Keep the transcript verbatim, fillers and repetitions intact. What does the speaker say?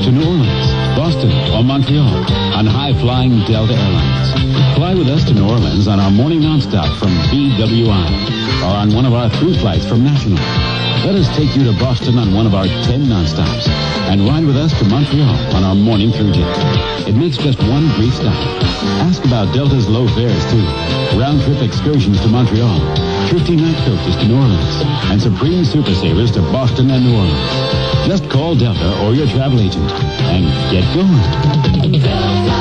to New Orleans, Boston, or Montreal on high-flying Delta Airlines. Fly with us to New Orleans on our morning nonstop from B W I or on one of our through flights from National. Let us take you to Boston on one of our ten nonstops and ride with us to Montreal on our morning through jet. It makes just one brief stop. Ask about Delta's low fares, too. Round-trip excursions to Montreal, fifty night coaches to New Orleans, and Supreme Super Savers to Boston and New Orleans. Just call Delta or your travel agent and get going.